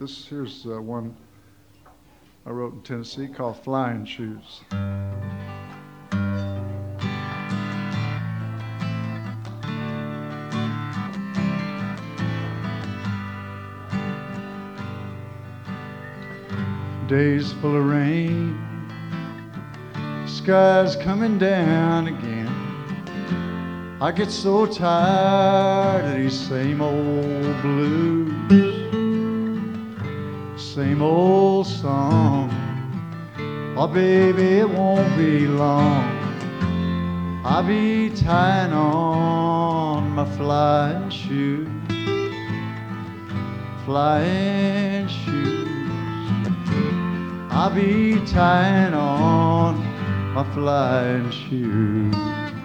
This here's one I wrote in Tennessee called Flying Shoes. Days full of rain, sky's coming down again. I get so tired of these same old blues, same old song. Oh baby, it won't be long, I'll be tying on my flying shoes, flying shoes. I'll be tying on my flying shoes.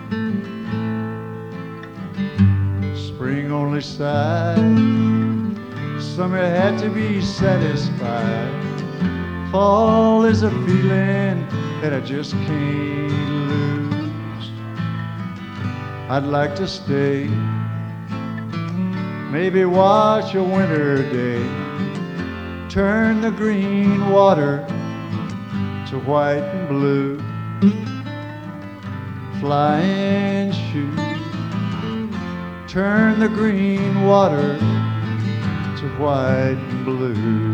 Spring only sighed, summer had to be satisfied. Fall is a feeling that I just can't lose. I'd like to stay, maybe watch a winter day, turn the green water to white and blue. Flying shoes, turn the green water to white and blue.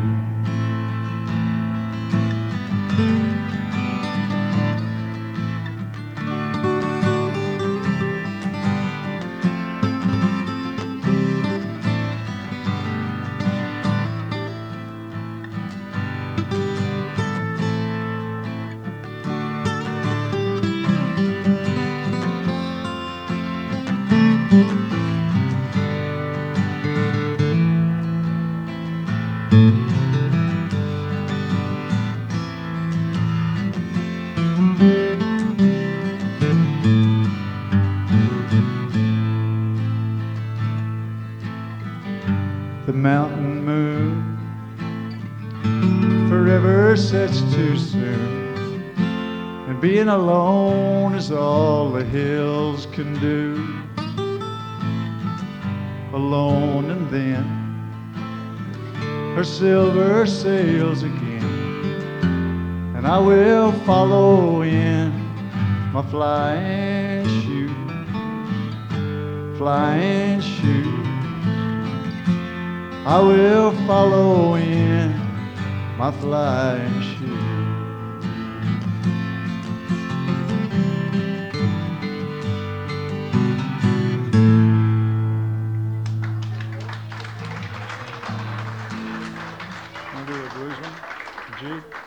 The mountain moon forever sets too soon, and being alone is all the hills can do. Alone, and then her silver sails again, and I will follow in my flying shoes, flying shoes. I will follow in my flying shoes. Want to do a blues one? G?